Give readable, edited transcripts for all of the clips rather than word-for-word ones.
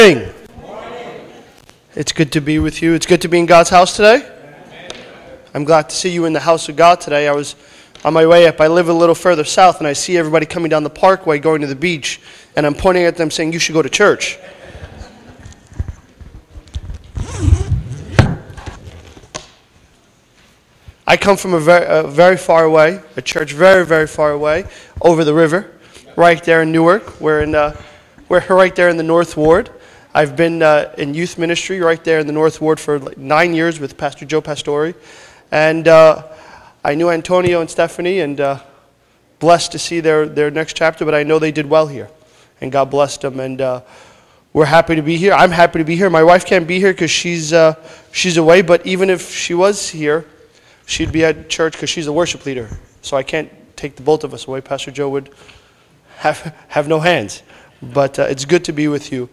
Morning. It's good to be with you. It's good to be in God's house today. I'm glad to see you in the house of God today. I was on my way up. I live a little further south, and I see everybody coming down the parkway going to the beach, and I'm pointing at them saying, you should go to church. I come from a very far away, a church very, very far away, over the river, right there in Newark. We're right there in the North Ward. I've been in youth ministry right there in the North Ward for like 9 years with Pastor Joe Pastore. And I knew Antonio and Stephanie, and blessed to see their next chapter, but I know they did well here. And God blessed them, and we're happy to be here. I'm happy to be here. My wife can't be here because she's away, but even if she was here, she'd be at church because she's a worship leader. So I can't take the both of us away. Pastor Joe would have no hands. But it's good to be with you.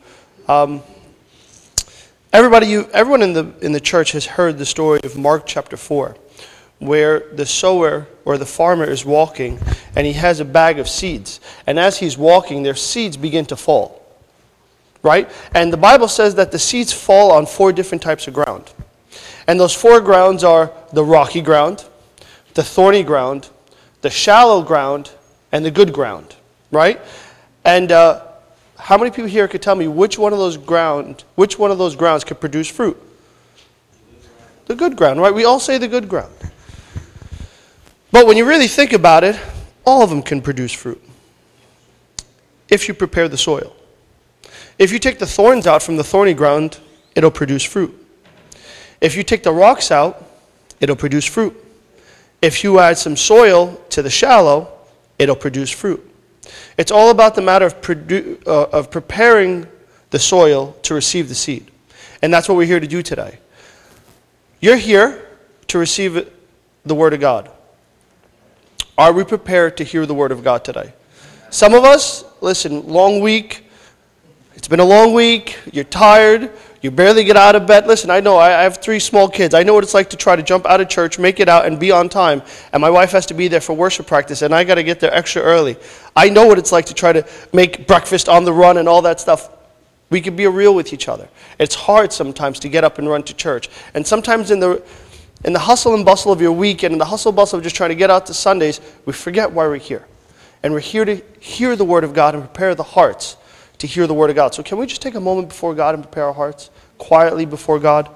Everyone in the church has heard the story of Mark chapter 4, where the sower or the farmer is walking, and he has a bag of seeds. And as he's walking, their seeds begin to fall. Right? And the Bible says that the seeds fall on 4 different types of ground. And those 4 grounds are the rocky ground, the thorny ground, the shallow ground, and the good ground. Right? And how many people here could tell me which one of those grounds could produce fruit? The good ground, right? We all say the good ground. But when you really think about it, all of them can produce fruit if you prepare the soil. If you take the thorns out from the thorny ground, it'll produce fruit. If you take the rocks out, it'll produce fruit. If you add some soil to the shallow, it'll produce fruit. It's all about the matter of preparing the soil to receive the seed. And that's what we're here to do today. You're here to receive the Word of God. Are we prepared to hear the Word of God today? Some of us, listen, long week. It's been a long week. You're tired. You barely get out of bed. Listen, I know. I have 3 small kids. I know what it's like to try to jump out of church, make it out, and be on time. And my wife has to be there for worship practice, and I got to get there extra early. I know what it's like to try to make breakfast on the run and all that stuff. We can be real with each other. It's hard sometimes to get up and run to church. And sometimes in the hustle and bustle of your week and in the hustle and bustle of just trying to get out to Sundays, we forget why we're here. And we're here to hear the Word of God and prepare the hearts to hear the Word of God. So can we just take a moment before God and prepare our hearts quietly before God?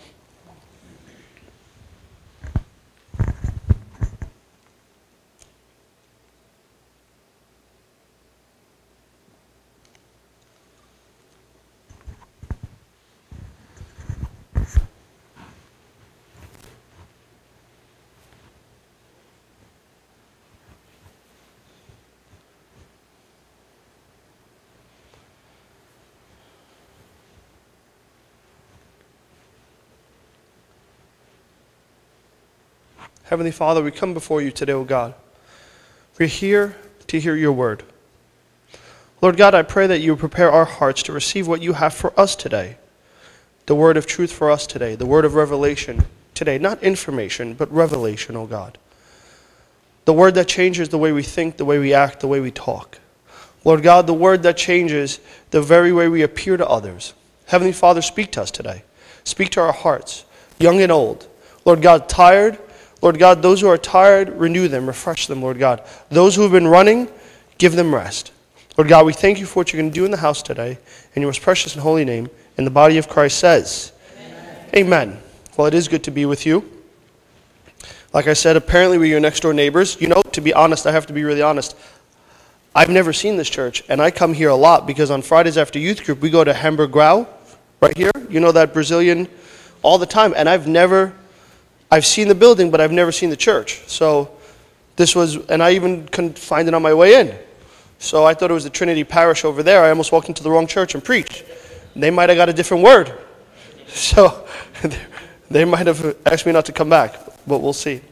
Heavenly Father, we come before you today, O God. We're here to hear your word. Lord God, I pray that you prepare our hearts to receive what you have for us today. The word of truth for us today, the word of revelation today. Not information, but revelation, O God. The word that changes the way we think, the way we act, the way we talk. Lord God, the word that changes the very way we appear to others. Heavenly Father, speak to us today. Speak to our hearts, young and old. Lord God, tired, Lord God, those who are tired, renew them, refresh them, Lord God. Those who have been running, give them rest. Lord God, we thank you for what you're going to do in the house today. In your most precious and holy name, and the body of Christ says, Amen. Well, it is good to be with you. Like I said, apparently we're your next door neighbors. You know, to be honest, I have to be really honest. I've never seen this church, and I come here a lot because on Fridays after youth group, we go to Hamburg Grau, right here. You know that Brazilian, all the time. And I've seen the building, but I've never seen the church. So and I even couldn't find it on my way in. So I thought it was the Trinity Parish over there. I almost walked into the wrong church and preached. They might have got a different word. So they might have asked me not to come back, but we'll see.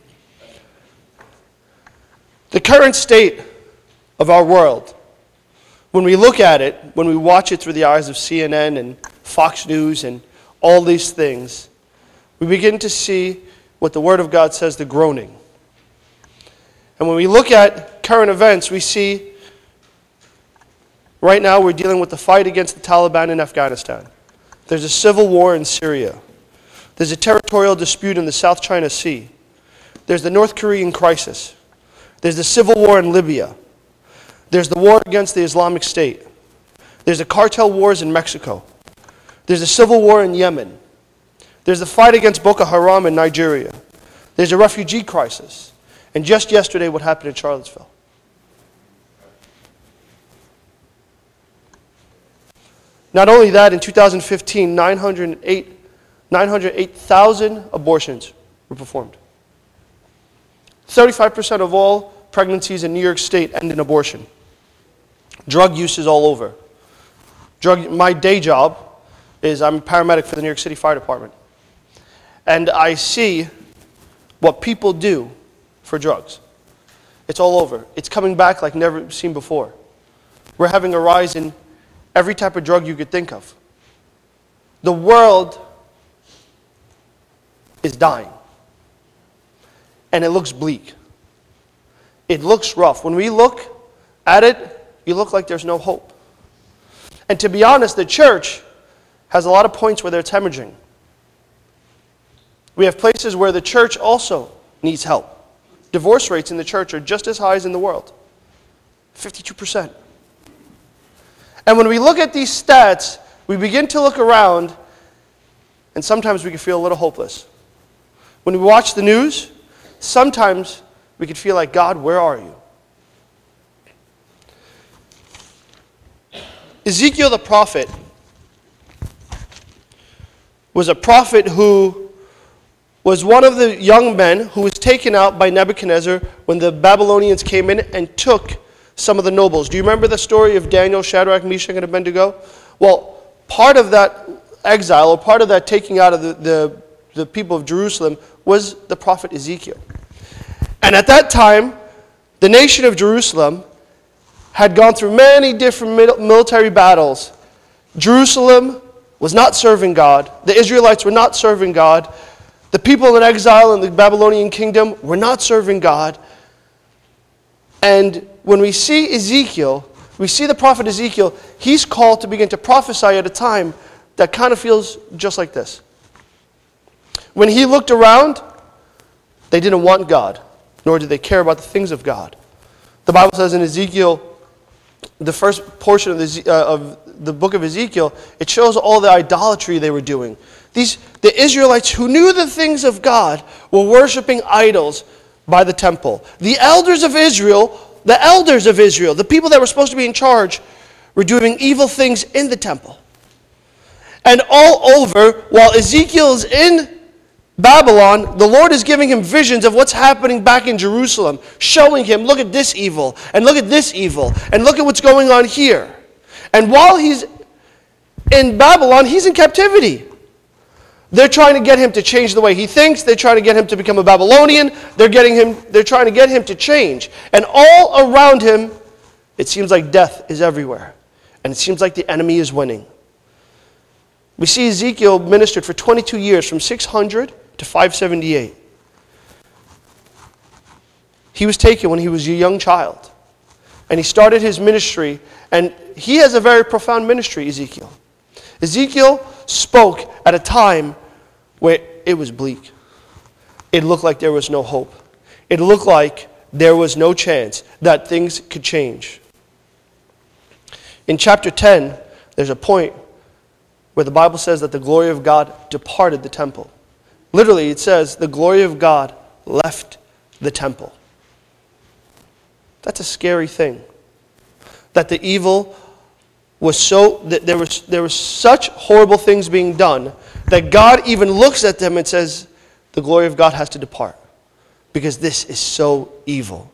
The current state of our world, when we look at it, when we watch it through the eyes of CNN and Fox News and all these things, we begin to see what the Word of God says, the groaning. And when we look at current events, we see Right now, we're dealing with the fight against the Taliban in Afghanistan. There's a civil war in Syria. There's a territorial dispute in the South China Sea. There's the North Korean crisis. There's the civil war in Libya. There's the war against the Islamic State. There's the cartel wars in Mexico. There's a civil war in Yemen. There's the fight against Boko Haram in Nigeria. There's a refugee crisis. And just yesterday, what happened in Charlottesville. Not only that, in 2015, 908,000 abortions were performed. 35% of all pregnancies in New York State end in abortion. Drug use is all over. My day job is I'm a paramedic for the New York City Fire Department. And I see what people do for drugs. It's all over. It's coming back like never seen before. We're having a rise in every type of drug you could think of. The world is dying. And it looks bleak. It looks rough. When we look at it, you look like there's no hope. And to be honest, the church has a lot of points where it's hemorrhaging. We have places where the church also needs help. Divorce rates in the church are just as high as in the world. 52%. And when we look at these stats, we begin to look around, and sometimes we can feel a little hopeless. When we watch the news, sometimes we could feel like, God, where are you? Ezekiel the prophet was a prophet who was one of the young men who was taken out by Nebuchadnezzar when the Babylonians came in and took some of the nobles. Do you remember the story of Daniel, Shadrach, Meshach, and Abednego? Well, part of that exile, or part of that taking out of the people of Jerusalem was the prophet Ezekiel. And at that time, the nation of Jerusalem had gone through many different military battles. Jerusalem was not serving God. The Israelites were not serving God. The people in exile in the Babylonian kingdom were not serving God. And when we see Ezekiel, we see the prophet Ezekiel, he's called to begin to prophesy at a time that kind of feels just like this. When he looked around, they didn't want God, nor did they care about the things of God. The Bible says in Ezekiel, the first portion of the book of Ezekiel, it shows all the idolatry they were doing. The Israelites who knew the things of God were worshiping idols by the temple. The elders of Israel, the people that were supposed to be in charge, were doing evil things in the temple. And all over, while Ezekiel is in Babylon, the Lord is giving him visions of what's happening back in Jerusalem, showing him, look at this evil, and look at this evil, and look at what's going on here. And while he's in Babylon, he's in captivity. They're trying to get him to change the way he thinks. They're trying to get him to become a Babylonian. They're trying to get him to change. And all around him, it seems like death is everywhere. And it seems like the enemy is winning. We see Ezekiel ministered for 22 years, from 600 to 578. He was taken when he was a young child. And he started his ministry. And he has a very profound ministry, Ezekiel. Ezekiel spoke at a time where it was bleak. It looked like there was no hope. It looked like there was no chance that things could change. In chapter 10, there's a point where the Bible says that the glory of God departed the temple. Literally, it says the glory of God left the temple. That's a scary thing. That the evil was so, that there was such horrible things being done that God even looks at them and says, the glory of God has to depart because this is so evil.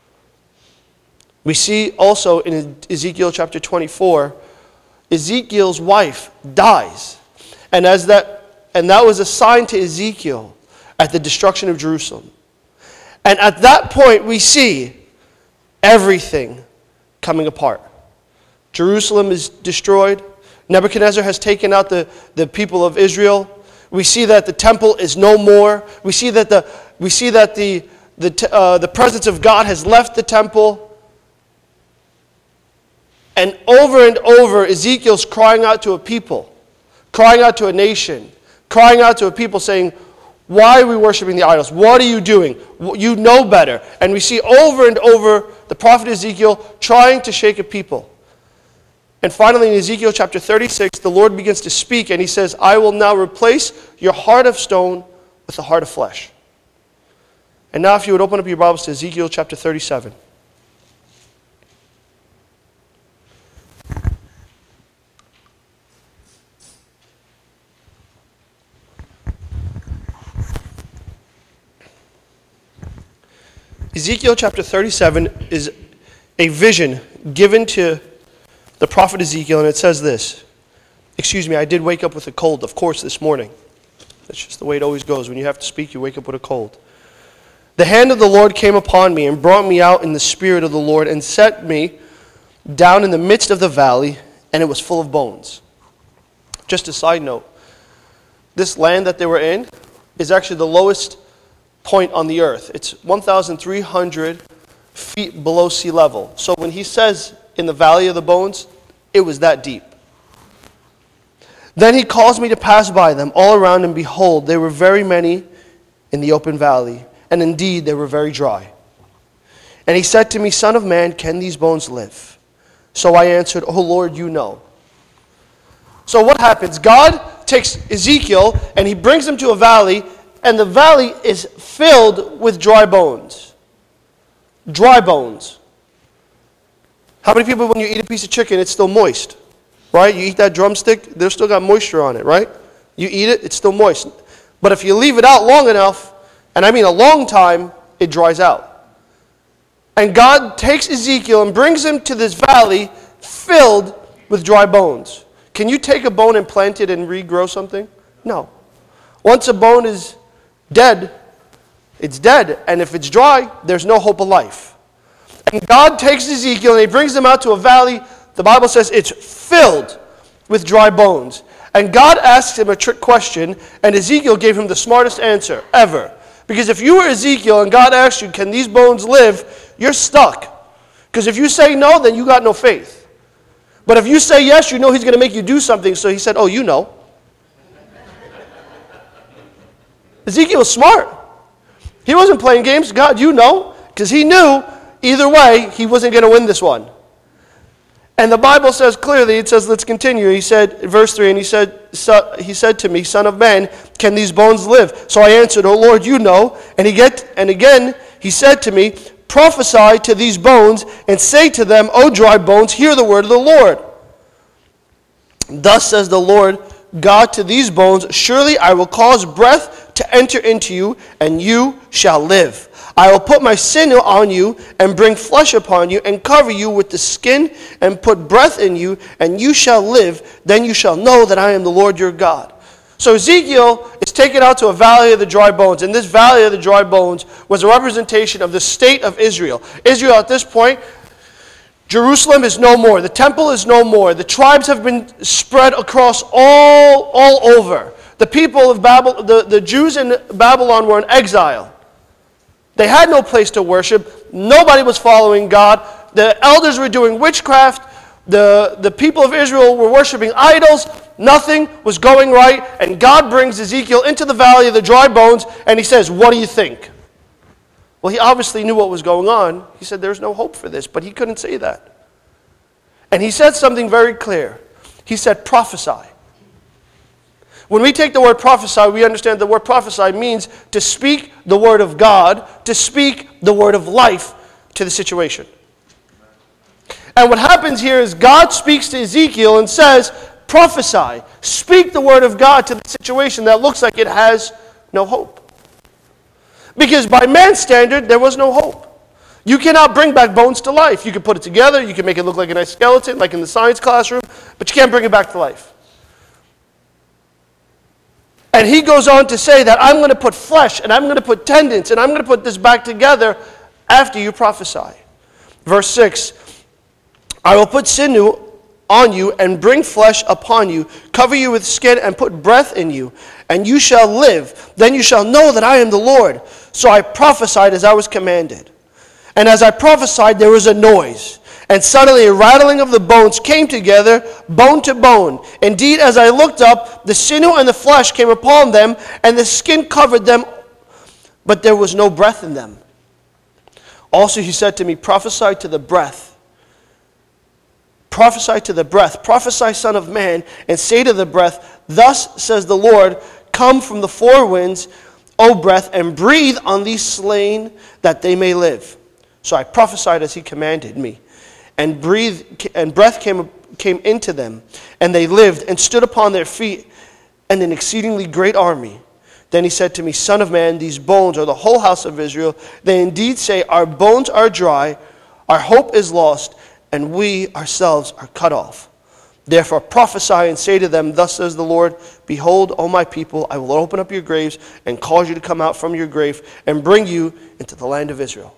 We see also in Ezekiel chapter 24, Ezekiel's wife dies. And that was a sign to Ezekiel at the destruction of Jerusalem. And at that point we see everything coming apart. Jerusalem is destroyed. Nebuchadnezzar has taken out the people of Israel. We see that the temple is no more. We see that the presence of God has left the temple. And over, Ezekiel's crying out to a people, crying out to a nation, crying out to a people saying, why are we worshiping the idols? What are you doing? You know better. And we see over and over the prophet Ezekiel trying to shake a people. And finally in Ezekiel chapter 36, the Lord begins to speak and he says, I will now replace your heart of stone with a heart of flesh. And now if you would open up your Bibles to Ezekiel chapter 37. Ezekiel chapter 37 is a vision given to the prophet Ezekiel, and it says this. Excuse me, I did wake up with a cold, of course, this morning. That's just the way it always goes. When you have to speak, you wake up with a cold. The hand of the Lord came upon me and brought me out in the spirit of the Lord and set me down in the midst of the valley, and it was full of bones. Just a side note, this land that they were in is actually the lowest point on the earth. It's 1,300 feet below sea level. So when he says in the valley of the bones, it was that deep. Then he caused me to pass by them all around, and behold, there were very many in the open valley, and indeed they were very dry. And he said to me, Son of man, can these bones live? So I answered, O Lord, you know. So what happens? God takes Ezekiel and he brings him to a valley, and the valley is filled with dry bones. Dry bones. How many people, when you eat a piece of chicken, it's still moist? Right? You eat that drumstick, there's still got moisture on it, right? You eat it, it's still moist. But if you leave it out long enough, and I mean a long time, it dries out. And God takes Ezekiel and brings him to this valley filled with dry bones. Can you take a bone and plant it and regrow something? No. Once a bone is dead, it's dead. And if it's dry, there's no hope of life. And God takes Ezekiel and he brings him out to a valley. The Bible says it's filled with dry bones. And God asks him a trick question, and Ezekiel gave him the smartest answer ever. Because if you were Ezekiel and God asked you, can these bones live? You're stuck. Because if you say no, then you got no faith. But if you say yes, you know he's going to make you do something. So he said, oh, you know. Ezekiel was smart. He wasn't playing games. God, you know. Because he knew either way he wasn't going to win this one. And the Bible says clearly, it says, let's continue. He said, verse 3, and he said to me, Son of man, can these bones live? So I answered, O Lord, you know. And again he said to me, prophesy to these bones and say to them, O dry bones, hear the word of the Lord. Thus says the Lord God to these bones, surely I will cause breath to enter into you, and you shall live. I will put my sinew on you and bring flesh upon you and cover you with the skin and put breath in you, and you shall live. Then you shall know that I am the Lord your God. So Ezekiel is taken out to a valley of the dry bones, and this valley of the dry bones was a representation of the state of Israel. Israel at this point, Jerusalem is no more. The temple is no more. The tribes have been spread across all over. The people of Babylon, the Jews in Babylon were in exile. They had no place to worship. Nobody was following God. The elders were doing witchcraft. The people of Israel were worshiping idols. Nothing was going right. And God brings Ezekiel into the valley of the dry bones, and he says, what do you think? Well, he obviously knew what was going on. He said, there's no hope for this, but he couldn't say that. And he said something very clear. He said, prophesy. When we take the word prophesy, we understand the word prophesy means to speak the word of God, to speak the word of life to the situation. And what happens here is God speaks to Ezekiel and says, prophesy, speak the word of God to the situation that looks like it has no hope. Because by man's standard, there was no hope. You cannot bring back bones to life. You can put it together, you can make it look like a nice skeleton, like in the science classroom, but you can't bring it back to life. And he goes on to say that I'm going to put flesh and I'm going to put tendons and I'm going to put this back together after you prophesy. Verse 6, I will put sinew on you and bring flesh upon you, cover you with skin and put breath in you, and you shall live. Then you shall know that I am the Lord. So I prophesied as I was commanded. And as I prophesied, there was a noise. And suddenly a rattling of the bones came together, bone to bone. Indeed, as I looked up, the sinew and the flesh came upon them, and the skin covered them, but there was no breath in them. Also he said to me, prophesy to the breath. Prophesy to the breath. Prophesy, son of man, and say to the breath, thus says the Lord, come from the four winds, O breath, and breathe on these slain, that they may live. So I prophesied as he commanded me. And breath came into them, and they lived and stood upon their feet, and an exceedingly great army. Then he said to me, son of man, these bones are the whole house of Israel. They indeed say, our bones are dry, our hope is lost, and we ourselves are cut off. Therefore prophesy and say to them, thus says the Lord, behold, O my people, I will open up your graves and cause you to come out from your grave and bring you into the land of Israel.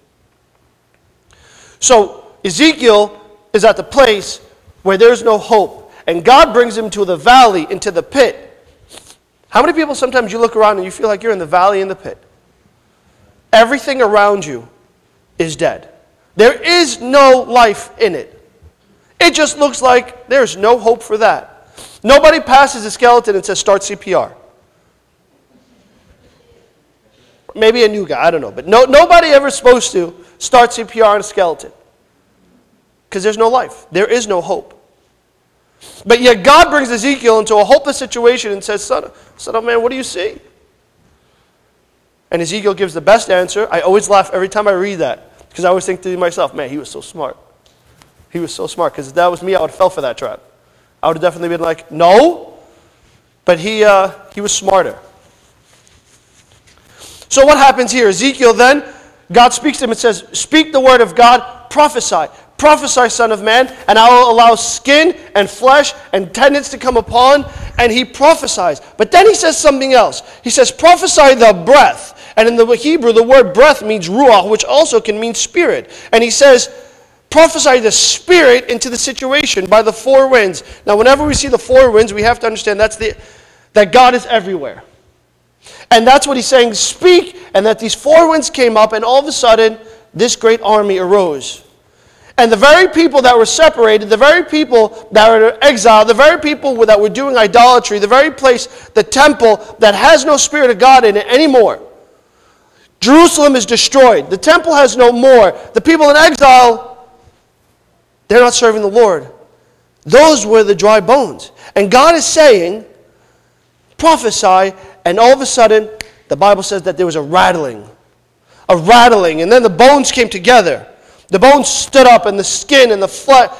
So Ezekiel is at the place where there's no hope, and God brings him to the valley, into the pit. How many people sometimes you look around and you feel like you're in the valley, in the pit? Everything around you is dead. There is no life in it. It just looks like there's no hope for that. Nobody passes a skeleton and says, start CPR. Maybe a new guy, I don't know. But nobody ever is supposed to start CPR on a skeleton. Because there's no life. There is no hope. But yet God brings Ezekiel into a hopeless situation and says, son of man, what do you see? And Ezekiel gives the best answer. I always laugh every time I read that. Because I always think to myself, man, he was so smart. He was so smart. Because if that was me, I would have fell for that trap. I would have definitely been like, no. But he was smarter. So what happens here? Ezekiel then, God speaks to him and says, speak the word of God, prophesy. Prophesy, son of man, and I will allow skin and flesh and tendons to come upon. And he prophesies. But then he says something else. He says, prophesy the breath. And in the Hebrew, the word breath means ruach, which also can mean spirit. And he says, prophesy the spirit into the situation by the four winds. Now, whenever we see the four winds, we have to understand that God is everywhere. And that's what he's saying, speak, and that these four winds came up, and all of a sudden, this great army arose. And the very people that were separated, the very people that were exiled, the very people that were doing idolatry, the very place, the temple that has no Spirit of God in it anymore. Jerusalem is destroyed. The temple has no more. The people in exile, they're not serving the Lord. Those were the dry bones. And God is saying, prophesy, and all of a sudden, the Bible says that there was a rattling, and then the bones came together. The bones stood up, and the skin and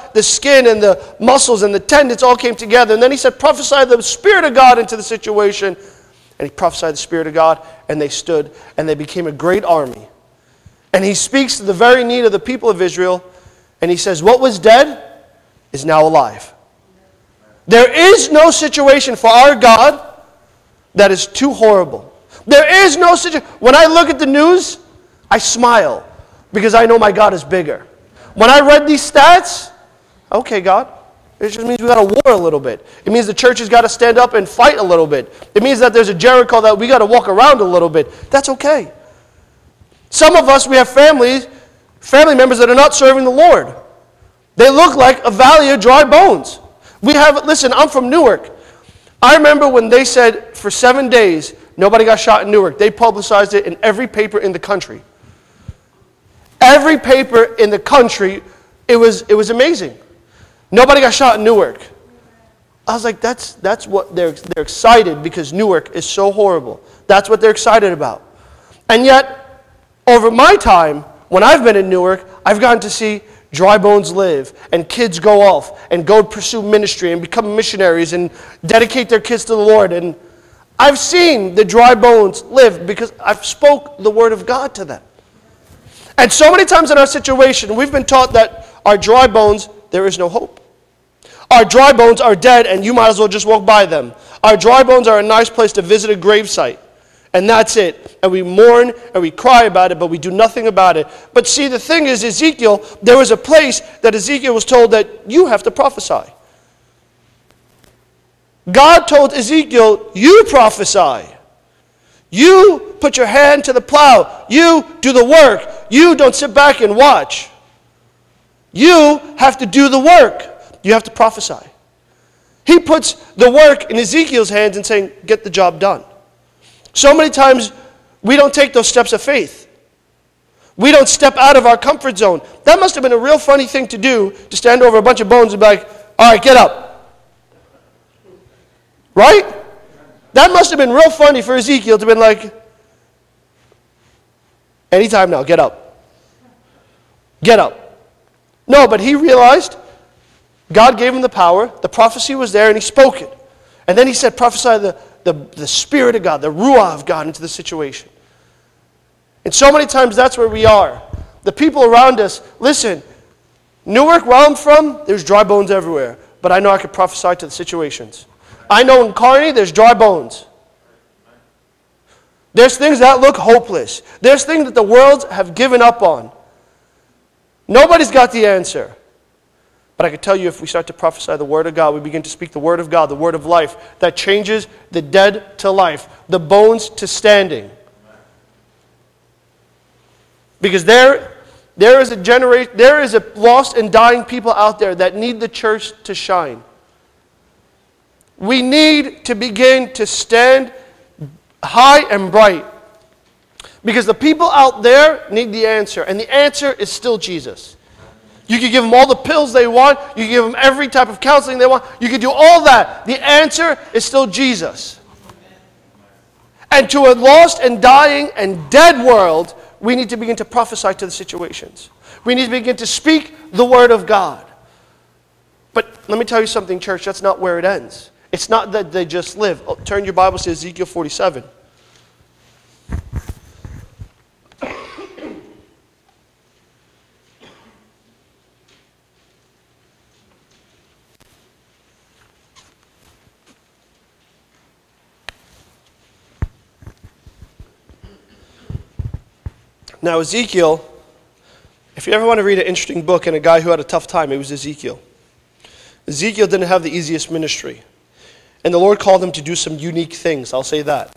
the muscles and the tendons all came together. And then he said, prophesy the Spirit of God into the situation. And he prophesied the Spirit of God, and they stood, and they became a great army. And he speaks to the very need of the people of Israel, and he says, what was dead is now alive. There is no situation for our God that is too horrible. There is no situation. When I look at the news, I smile. Because I know my God is bigger. When I read these stats, okay, God, it just means we got to war a little bit. It means the church has got to stand up and fight a little bit. It means that there's a Jericho that we got to walk around a little bit. That's okay. Some of us, we have family members that are not serving the Lord. They look like a valley of dry bones. Listen, I'm from Newark. I remember when they said for 7 days, nobody got shot in Newark. They publicized it in every paper in the country. Every paper in the country, it was amazing. Nobody got shot in Newark. I was like, that's what they're excited because Newark is so horrible. That's what they're excited about. And yet, over my time, when I've been in Newark, I've gotten to see dry bones live, and kids go off and go pursue ministry and become missionaries and dedicate their kids to the Lord. And I've seen the dry bones live because I've spoke the word of God to them. And so many times in our situation, we've been taught that our dry bones, there is no hope. Our dry bones are dead, and you might as well just walk by them. Our dry bones are a nice place to visit a gravesite, and that's it. And we mourn and we cry about it, but we do nothing about it. But see, the thing is, Ezekiel, there was a place that Ezekiel was told that you have to prophesy. God told Ezekiel, you prophesy. You put your hand to the plow. You do the work. You don't sit back and watch. You have to do the work. You have to prophesy. He puts the work in Ezekiel's hands and saying, get the job done. So many times we don't take those steps of faith. We don't step out of our comfort zone. That must have been a real funny thing to do, to stand over a bunch of bones and be like, all right, get up. Right? That must have been real funny for Ezekiel to have been like, anytime now, get up. Get up. No, but he realized God gave him the power, the prophecy was there, and he spoke it. And then he said, prophesy the Spirit of God, the Ruah of God into the situation. And so many times that's where we are. The people around us, listen, Newark, where I'm from, there's dry bones everywhere. But I know I can prophesy to the situations. I know in Kearney, there's dry bones. There's things that look hopeless. There's things that the world have given up on. Nobody's got the answer. But I can tell you, if we start to prophesy the Word of God, we begin to speak the Word of God, the Word of life, that changes the dead to life, the bones to standing. Because there is a lost and dying people out there that need the church to shine. We need to begin to stand high and bright. Because the people out there need the answer. And the answer is still Jesus. You can give them all the pills they want. You can give them every type of counseling they want. You can do all that. The answer is still Jesus. And to a lost and dying and dead world, we need to begin to prophesy to the situations. We need to begin to speak the Word of God. But let me tell you something, church. That's not where it ends. It's not that they just live. Oh, turn your Bibles to Ezekiel 47. Now Ezekiel, if you ever want to read an interesting book and a guy who had a tough time, it was Ezekiel. Ezekiel didn't have the easiest ministry. And the Lord called him to do some unique things, I'll say that.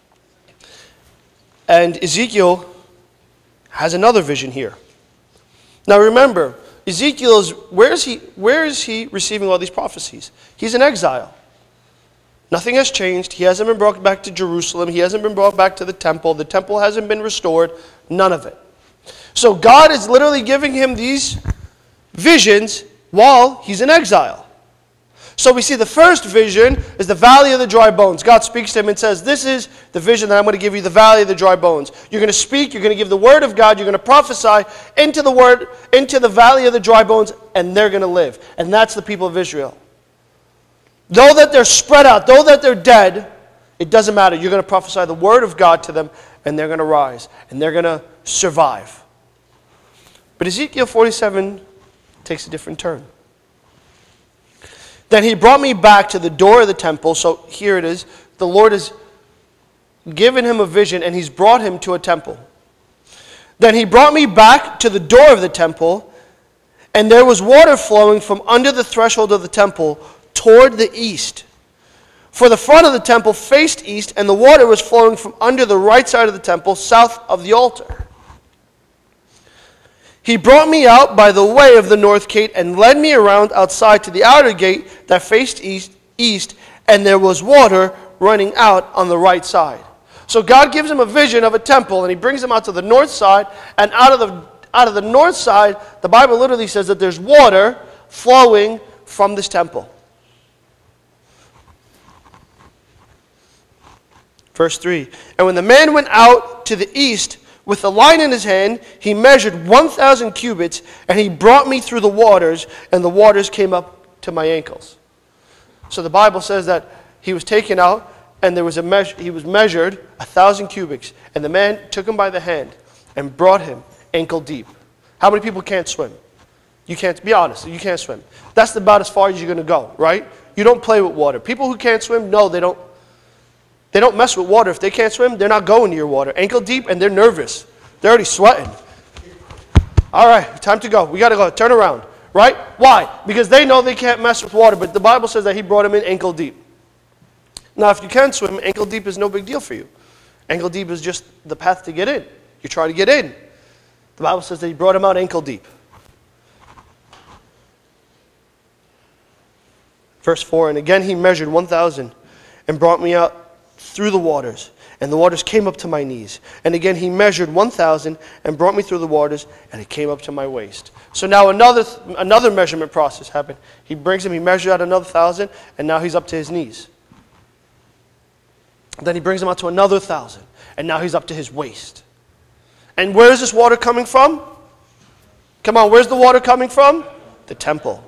And Ezekiel has another vision here. Now remember, Ezekiel is, where is he receiving all these prophecies? He's in exile. Nothing has changed. He hasn't been brought back to Jerusalem. He hasn't been brought back to the temple. The temple hasn't been restored. None of it. So God is literally giving him these visions while he's in exile. So we see the first vision is the valley of the dry bones. God speaks to him and says, this is the vision that I'm going to give you, the valley of the dry bones. You're going to speak, you're going to give the word of God, you're going to prophesy into the valley of the dry bones, and they're going to live. And that's the people of Israel. Though that they're spread out, though that they're dead, it doesn't matter. You're going to prophesy the word of God to them, and they're going to rise, and they're going to survive. But Ezekiel 47 takes a different turn. Then he brought me back to the door of the temple. So here it is. The Lord has given him a vision, and he's brought him to a temple. Then he brought me back to the door of the temple, and there was water flowing from under the threshold of the temple toward the east. For the front of the temple faced east, and the water was flowing from under the right side of the temple, south of the altar. He brought me out by the way of the north gate and led me around outside to the outer gate that faced east, and there was water running out on the right side. So God gives him a vision of a temple, and he brings him out to the north side, and out of the north side, the Bible literally says that there's water flowing from this temple. Verse 3, and when the man went out to the east with a line in his hand, he measured 1,000 cubits, and he brought me through the waters, and the waters came up to my ankles. So the Bible says that he was taken out, and he was measured 1,000 cubits, and the man took him by the hand and brought him ankle deep. How many people can't swim? You can't, be honest, you can't swim. That's about as far as you're going to go, right? You don't play with water. People who can't swim, no, they don't mess with water. If they can't swim, they're not going near water. Ankle deep, and they're nervous. They're already sweating. All right, time to go. We got to go. Turn around, right? Why? Because they know they can't mess with water, but the Bible says that he brought him in ankle deep. Now, if you can swim, ankle deep is no big deal for you. Ankle deep is just the path to get in. You try to get in. The Bible says that he brought him out ankle deep. Verse 4, and again he measured 1,000 and brought me out through the waters, and the waters came up to my knees. And again he measured 1,000 and brought me through the waters, and it came up to my waist. So now another measurement process happened. He brings him, he measured out another 1,000, and now he's up to his knees. Then he brings him out to another 1,000, and now he's up to his waist. And where is this water coming from? Come on, where's the water coming from? The temple.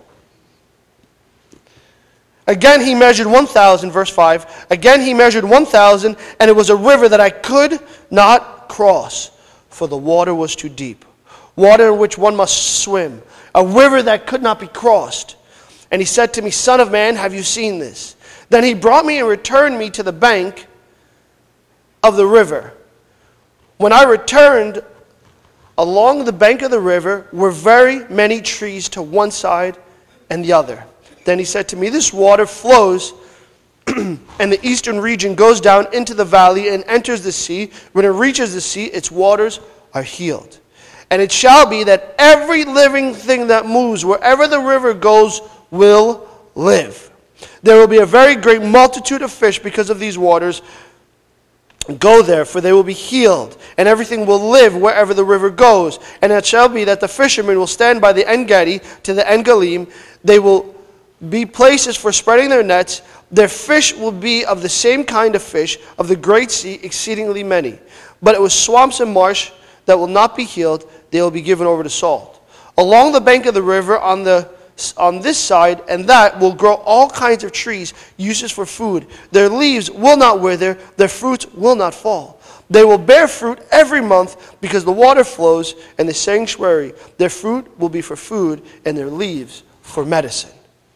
Again he measured 1,000, verse 5. Again he measured 1,000, and it was a river that I could not cross, for the water was too deep. Water in which one must swim. A river that could not be crossed. And he said to me, Son of man, have you seen this? Then he brought me and returned me to the bank of the river. When I returned, along the bank of the river were very many trees to one side and the other. Then he said to me, this water flows, and the eastern region goes down into the valley and enters the sea. When it reaches the sea, its waters are healed. And it shall be that every living thing that moves wherever the river goes will live. There will be a very great multitude of fish because of these waters. Go there, for they will be healed, and everything will live wherever the river goes. And it shall be that the fishermen will stand by the En-Gedi to the En-Galim. They will be places for spreading their nets. Their fish will be of the same kind of fish of the great sea, exceedingly many. But it was swamps and marsh that will not be healed. They will be given over to salt. Along the bank of the river on this side and that will grow all kinds of trees, uses for food. Their leaves will not wither, their fruits will not fall. They will bear fruit every month because the water flows in the sanctuary. Their fruit will be for food and their leaves for medicine.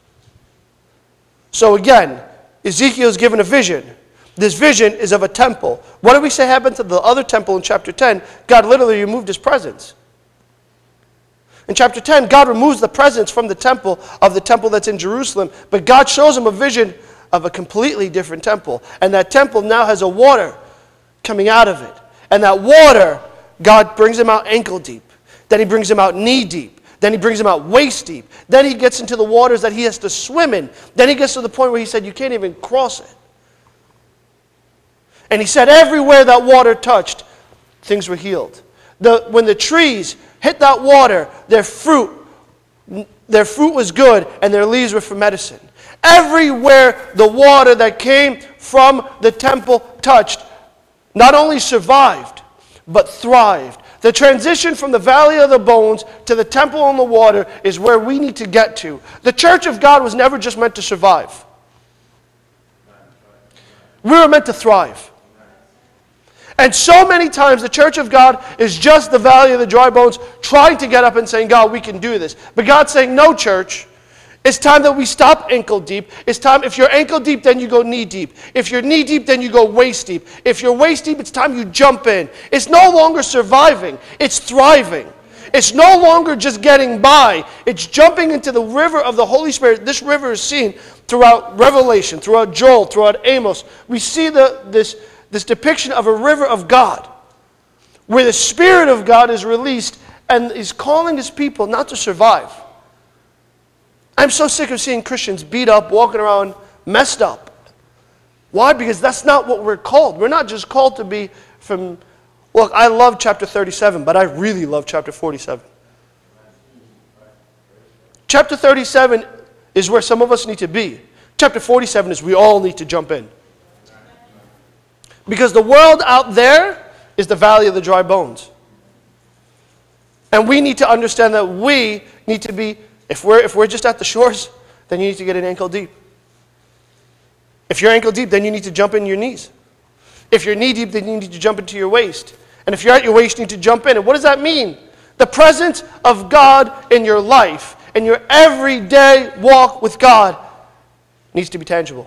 So again, Ezekiel is given a vision. This vision is of a temple. What did we say happened to the other temple in chapter 10? God literally removed his presence. In chapter 10, God removes the presence from the temple that's in Jerusalem, but God shows him a vision of a completely different temple. And that temple now has a water coming out of it. And that water, God brings him out ankle deep. Then he brings him out knee deep. Then he brings him out waist deep. Then he gets into the waters that he has to swim in. Then he gets to the point where he said, you can't even cross it. And he said everywhere that water touched, things were healed. When the trees hit that water, their fruit was good and their leaves were for medicine. Everywhere the water that came from the temple touched, not only survived, but thrived. The transition from the valley of the bones to the temple on the water is where we need to get to. The church of God was never just meant to survive. We were meant to thrive. And so many times the church of God is just the valley of the dry bones trying to get up and saying, God, we can do this. But God's saying, no, church. It's time that we stop ankle deep. It's time, if you're ankle deep, then you go knee deep. If you're knee deep, then you go waist deep. If you're waist deep, it's time you jump in. It's no longer surviving. It's thriving. It's no longer just getting by. It's jumping into the river of the Holy Spirit. This river is seen throughout Revelation, throughout Joel, throughout Amos. We see this depiction of a river of God, where the Spirit of God is released and is calling his people not to survive. I'm so sick of seeing Christians beat up, walking around messed up. Why? Because that's not what we're called. We're not just called to be from... Look, I love chapter 37, but I really love chapter 47. Chapter 37 is where some of us need to be. Chapter 47 is we all need to jump in. Because the world out there is the valley of the dry bones. And we need to understand that we need to be... If we're just at the shores, then you need to get in ankle deep. If you're ankle deep, then you need to jump in your knees. If you're knee deep, then you need to jump into your waist. And if you're at your waist, you need to jump in. And what does that mean? The presence of God in your life, in your everyday walk with God, needs to be tangible.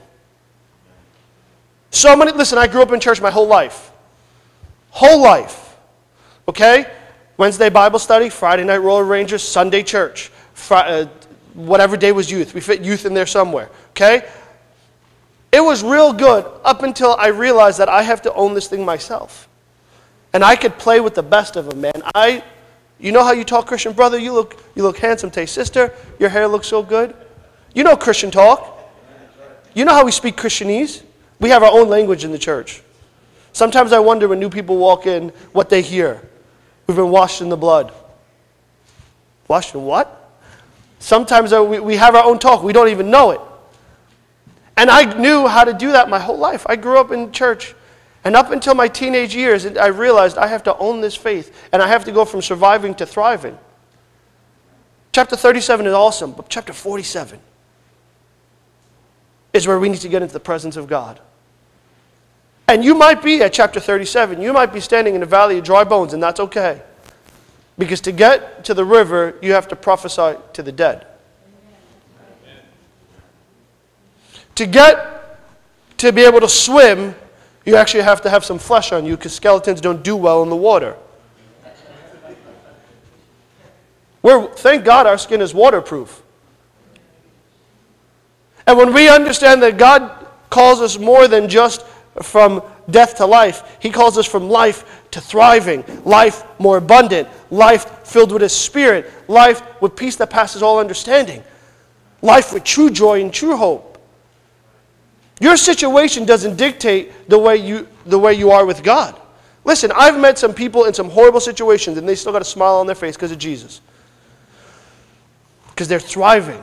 Listen, I grew up in church my whole life. Whole life. Okay? Wednesday Bible study, Friday night Roller Rangers, Sunday church. Whatever day was youth. We fit youth in there somewhere. Okay? It was real good up until I realized that I have to own this thing myself. And I could play with the best of them, man. You know how you talk Christian, brother? You look handsome. Tay, sister, your hair looks so good. You know Christian talk. You know how we speak Christianese? We have our own language in the church. Sometimes I wonder when new people walk in what they hear. We've been washed in the blood. Washed in what? Sometimes we have our own talk. We don't even know it. And I knew how to do that my whole life. I grew up in church. And up until my teenage years, I realized I have to own this faith. And I have to go from surviving to thriving. Chapter 37 is awesome, but chapter 47 is where we need to get into the presence of God. And you might be at chapter 37. You might be standing in the valley of dry bones, and that's okay. Because to get to the river, you have to prophesy to the dead. To be able to swim, you actually have to have some flesh on you, because skeletons don't do well in the water. Thank God our skin is waterproof. And when we understand that God calls us more than just from death to life, He calls us from life to thriving, life more abundant, life filled with His Spirit, life with peace that passes all understanding, life with true joy and true hope. Your situation doesn't dictate the way you are with God. Listen, I've met some people in some horrible situations and they still got a smile on their face because of Jesus. Because they're thriving.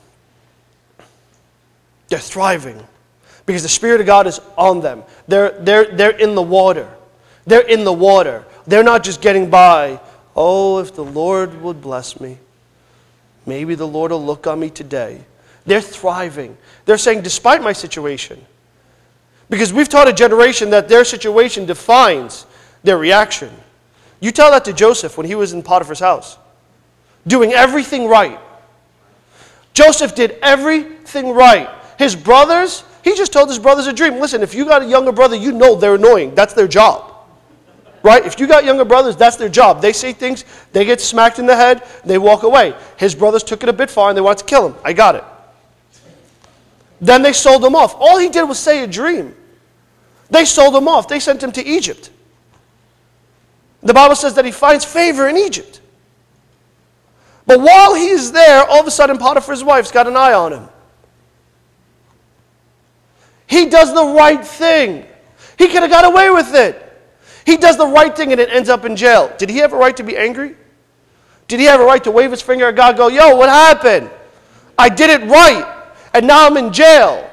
They're thriving. Because the Spirit of God is on them. They're in the water. They're in the water. They're not just getting by. Oh, if the Lord would bless me. Maybe the Lord will look on me today. They're thriving. They're saying, despite my situation. Because we've taught a generation that their situation defines their reaction. You tell that to Joseph when he was in Potiphar's house. Doing everything right. Joseph did everything right. His brothers, he just told his brothers a dream. Listen, if you got a younger brother, you know they're annoying. That's their job. Right? If you got younger brothers, that's their job. They say things, they get smacked in the head, they walk away. His brothers took it a bit far and they wanted to kill him. I got it. Then they sold him off. All he did was say a dream. They sold him off. They sent him to Egypt. The Bible says that he finds favor in Egypt. But while he's there, all of a sudden Potiphar's wife's got an eye on him. He does the right thing. He could have got away with it. He does the right thing and it ends up in jail. Did he have a right to be angry? Did he have a right to wave his finger at God and go, yo, what happened? I did it right. And now I'm in jail.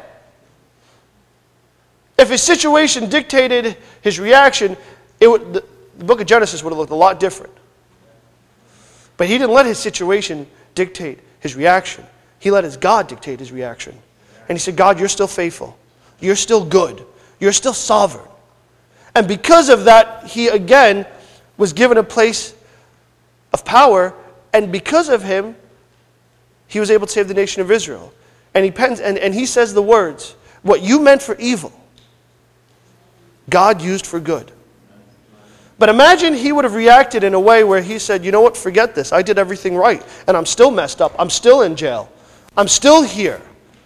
If his situation dictated his reaction, the book of Genesis would have looked a lot different. But he didn't let his situation dictate his reaction. He let his God dictate his reaction. And he said, God, you're still faithful. You're still good. You're still sovereign. And because of that, he again was given a place of power. And because of him, he was able to save the nation of Israel. And he says the words, what you meant for evil, God used for good. But imagine he would have reacted in a way where he said, you know what, forget this. I did everything right. And I'm still messed up. I'm still in jail. I'm still here.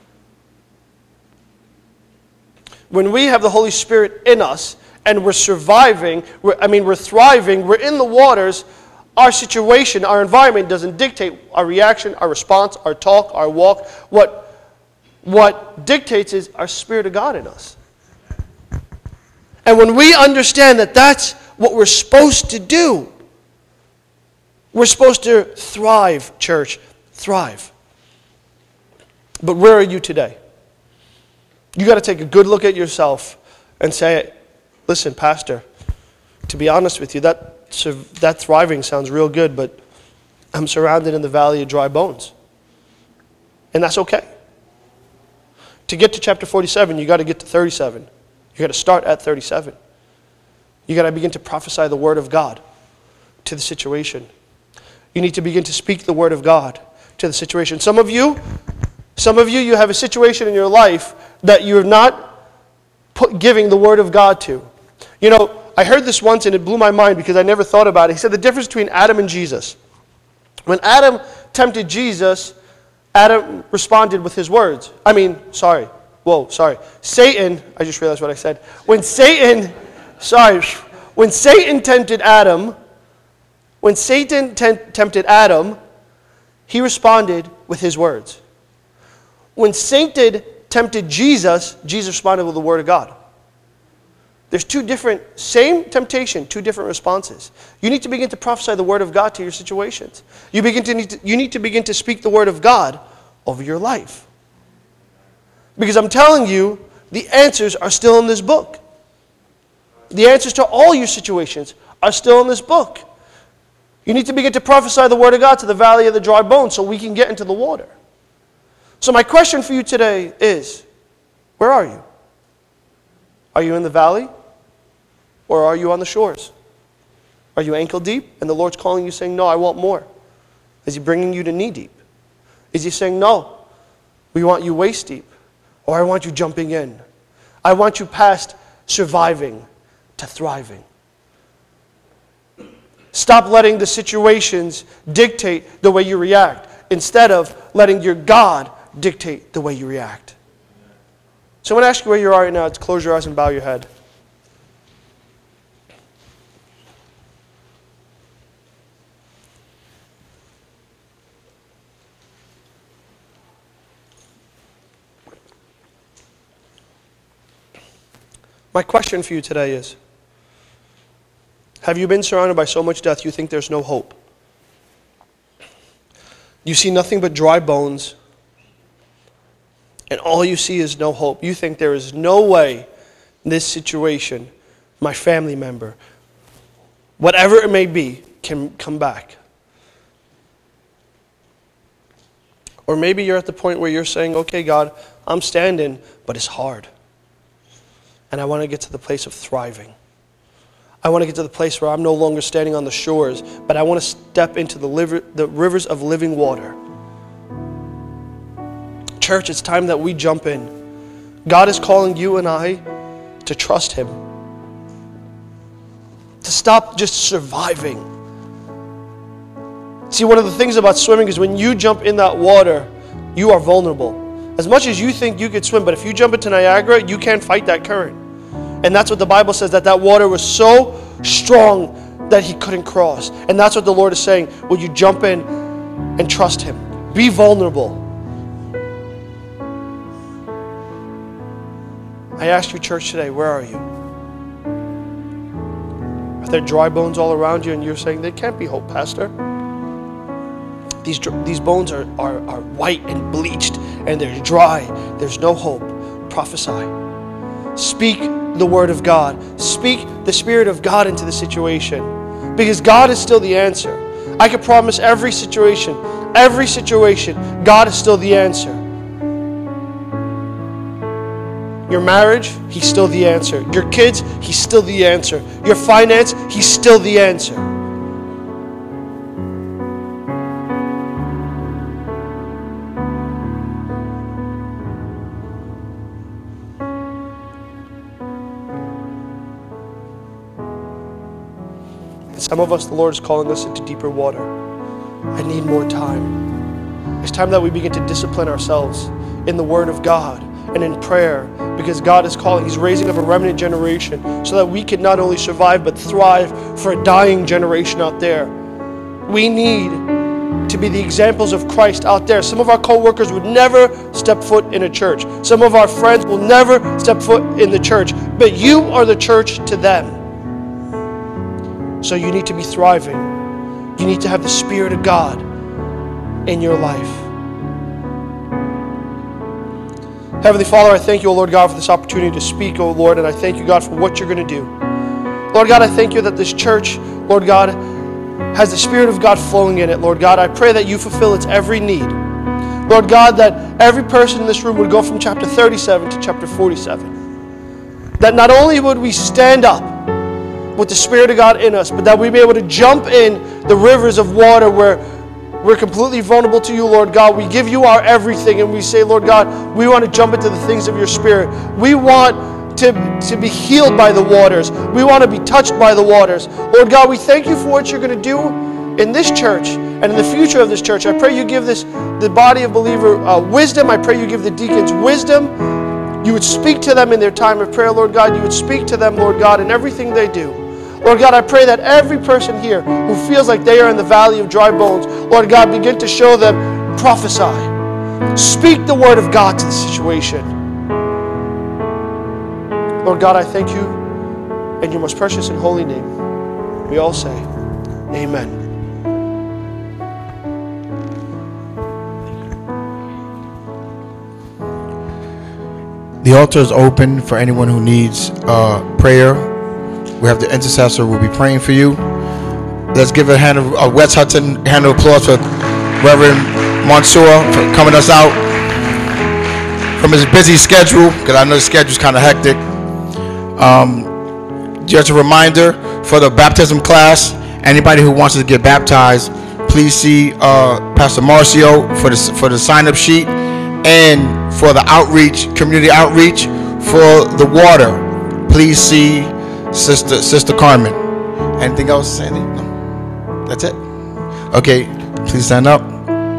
When we have the Holy Spirit in us and we're surviving, we're thriving, we're in the waters, our situation, our environment doesn't dictate our reaction, our response, our talk, our walk. What dictates is our Spirit of God in us. And when we understand that that's what we're supposed to do, we're supposed to thrive, church. Thrive. But where are you today? You got to take a good look at yourself and say, listen, Pastor, to be honest with you, that thriving sounds real good, but I'm surrounded in the valley of dry bones. And that's okay. To get to chapter 47, you got to get to 37. You got to start at 37. You got to begin to prophesy the word of God to the situation. You need to begin to speak the word of God to the situation. Some of you, you have a situation in your life that you're not giving the word of God to. You know, I heard this once and it blew my mind because I never thought about it. He said the difference between Adam and Jesus. When Adam tempted Jesus, Adam responded with his words. Satan, I just realized what I said. When Satan tempted Adam, he responded with his words. When Satan tempted Jesus, Jesus responded with the word of God. There's same temptation, two different responses. You need to begin to prophesy the word of God to your situations. You need to begin to speak the word of God over your life. Because I'm telling you, the answers are still in this book. The answers to all your situations are still in this book. You need to begin to prophesy the word of God to the valley of the dry bones so we can get into the water. So my question for you today is, where are you? Are you in the valley? Or are you on the shores? Are you ankle deep and the Lord's calling you saying, no, I want more? Is He bringing you to knee deep? Is He saying, no, we want you waist deep? Or I want you jumping in. I want you past surviving to thriving. Stop letting the situations dictate the way you react instead of letting your God dictate the way you react. So I want to ask you where you are right now. To close your eyes and bow your head. My question for you today is, have you been surrounded by so much death you think there's no hope? You see nothing but dry bones, and all you see is no hope. You think there is no way this situation, my family member, whatever it may be, can come back. Or maybe you're at the point where you're saying, okay, God, I'm standing, but it's hard. And I want to get to the place of thriving. I want to get to the place where I'm no longer standing on the shores, but I want to step into the rivers of living water. Church, it's time that we jump in. God is calling you and I to trust Him. To stop just surviving. See, one of the things about swimming is when you jump in that water, you are vulnerable. As much as you think you could swim, but if you jump into Niagara, you can't fight that current. And that's what the Bible says, that water was so strong that He couldn't cross. And that's what the Lord is saying. Will you jump in and trust Him? Be vulnerable. I ask you, church, today, where are you? Are there dry bones all around you and you're saying, there can't be hope, Pastor? These bones are white and bleached and they're dry. There's no hope. Prophesy. Speak the word of God. Speak the Spirit of God into the situation. Because God is still the answer. I can promise every situation, God is still the answer. Your marriage, He's still the answer. Your kids, He's still the answer. Your finance, He's still the answer. Some of us, the Lord is calling us into deeper water. I need more time. It's time that we begin to discipline ourselves in the Word of God and in prayer, because God is calling. He's raising up a remnant generation so that we can not only survive but thrive for a dying generation out there. We need to be the examples of Christ out there. Some of our co-workers would never step foot in a church. Some of our friends will never step foot in the church, but you are the church to them. So you need to be thriving. You need to have the Spirit of God in your life. Heavenly Father, I thank you, O Lord God, for this opportunity to speak, O Lord, and I thank you, God, for what you're going to do. Lord God, I thank you that this church, Lord God, has the Spirit of God flowing in it, Lord God. I pray that you fulfill its every need. Lord God, that every person in this room would go from chapter 37 to chapter 47. That not only would we stand up with the Spirit of God in us, but that we be able to jump in the rivers of water where we're completely vulnerable to you, Lord God. We give you our everything and we say, Lord God, we want to jump into the things of your Spirit. We want to be healed by the waters. We want to be touched by the waters. Lord God, we thank you for what you're going to do in this church and in the future of this church. I pray you give the body of believer wisdom. I pray you give the deacons wisdom. You would speak to them in their time of prayer, Lord God. You would speak to them, Lord God, in everything they do. Lord God, I pray that every person here who feels like they are in the valley of dry bones, Lord God, begin to show them, prophesy. Speak the word of God to the situation. Lord God, I thank you in your most precious and holy name. We all say, amen. The altar is open for anyone who needs prayer. We have the intercessor who will be praying for you. Let's give a West Hudson hand of applause for Reverend Mansour for coming us out from his busy schedule, because I know his schedule is kind of hectic. Just a reminder for the baptism class, anybody who wants to get baptized, please see Pastor Marcio for the sign-up sheet, and for the outreach, community outreach for the water, please see Sister Carmen. Anything else, Sandy? No. That's it? Okay, please stand up.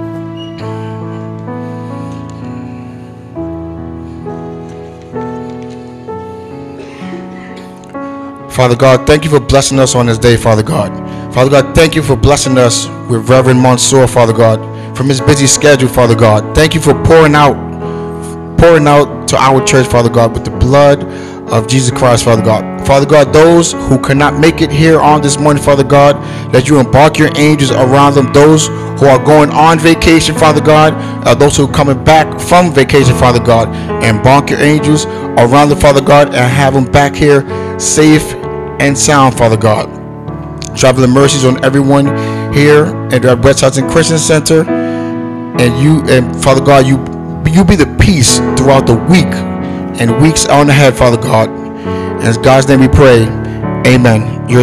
Father God, thank you for blessing us on this day, Father God. Father God, thank you for blessing us with Reverend Mansour, Father God, from his busy schedule, Father God. Thank you for pouring out to our church, Father God, with the blood of Jesus Christ, Father God. Father God, those who cannot make it here on this morning, Father God, that you embark your angels around them. Those who are going on vacation, Father God, those who are coming back from vacation, Father God, embark your angels around them, Father God, and have them back here safe and sound, Father God. Traveling mercies on everyone here at the West Hudson Christian Center, and Father God, you be the peace throughout the week and weeks on ahead, Father God. In God's name we pray, amen.